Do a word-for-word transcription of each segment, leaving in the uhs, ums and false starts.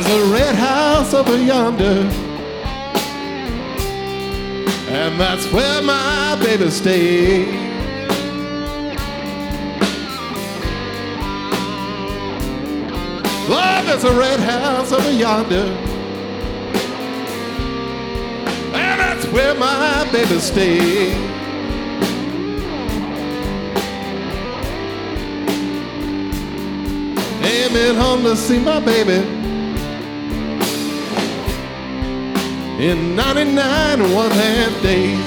There's a red house over yonder, and that's where my baby stays. Oh, there's a red house over yonder, and that's where my baby stays. Ain't been home to see my baby in ninety-nine and one half days.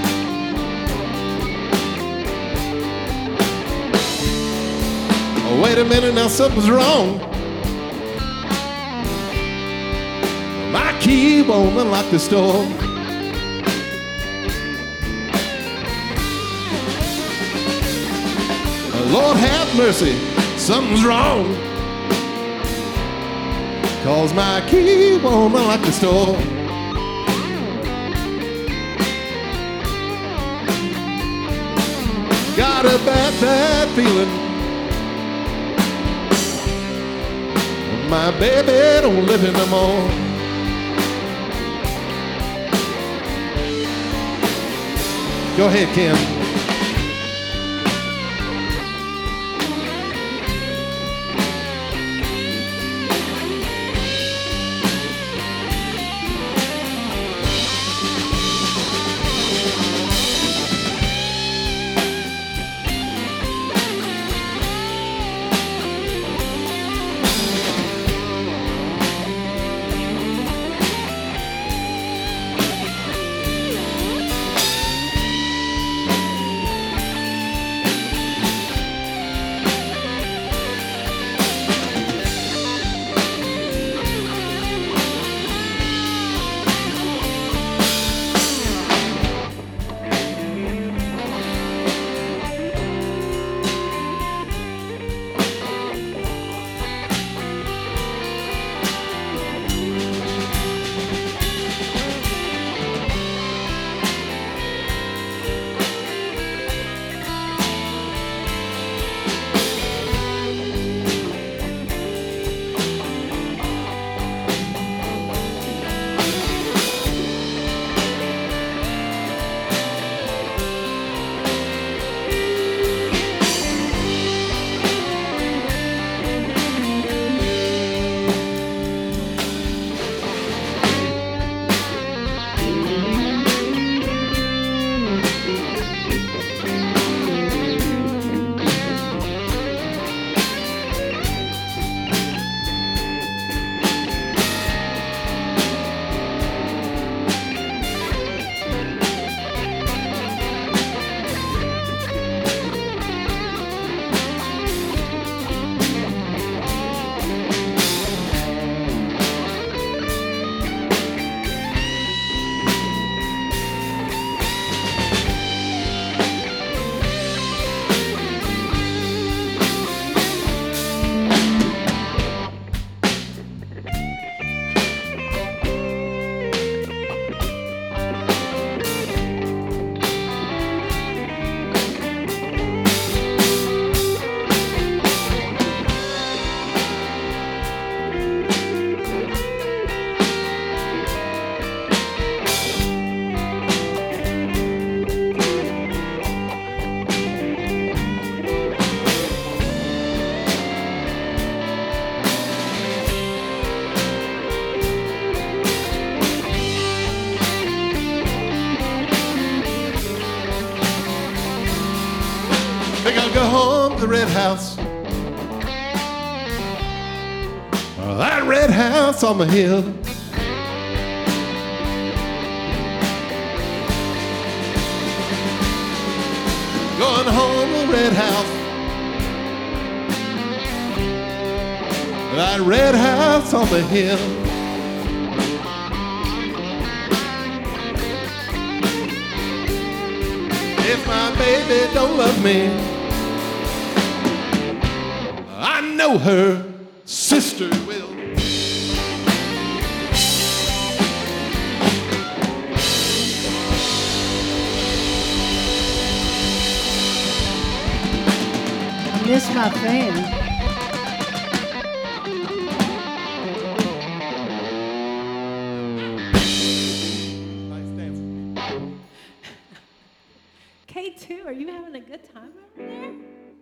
Oh, wait a minute, now something's wrong. My key won't unlock the door. Lord have mercy, something's wrong, 'cause my key won't unlock the door. Got a bad, bad feeling my baby don't live here no more. Go ahead, Kim. Think I'll go home to the red house, oh, that red house on the hill. Going home to the red house, that red house on the hill. If my baby don't love me, I know her sister will. I miss my friend. day two. Are you having a good time over there?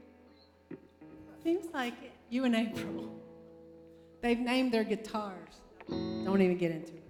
Seems like it. You and April. They've named their guitars. Don't even get into it.